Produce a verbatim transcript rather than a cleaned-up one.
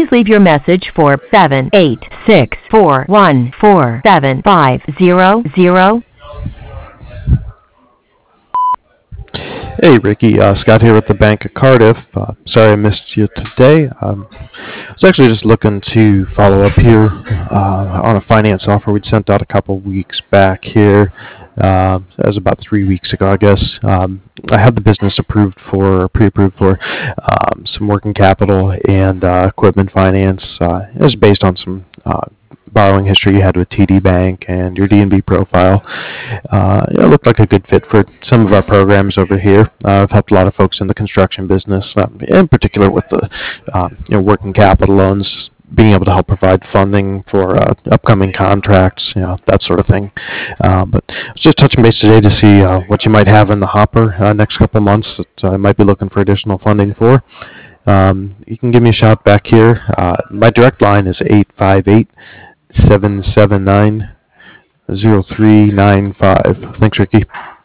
Please leave your message for seven eight six four one four seven five zero zero. Hey Ricky, uh, Scott here with the Bank of Cardiff. Uh, sorry I missed you today. Um, I was actually just looking to follow up here uh, on a finance offer we'd sent out a couple weeks back here. Uh, that was about three weeks ago, I guess. Um, I had the business approved for, or pre-approved for, um, some working capital and uh, equipment finance. Uh, it was based on some uh, borrowing history you had with T D Bank and your D N B profile. Uh, it looked like a good fit for some of our programs over here. Uh, I've helped a lot of folks in the construction business, um, in particular with the um, you know working capital loans, being able to help provide funding for uh, upcoming contracts, you know that sort of thing. Uh, but I was just touching base today to see uh, what you might have in the hopper uh, next couple months that I might be looking for additional funding for. Um, you can give me a shout back here. Uh, my direct line is eight five eight, seven seven nine, zero three nine five. Thanks, Ricky.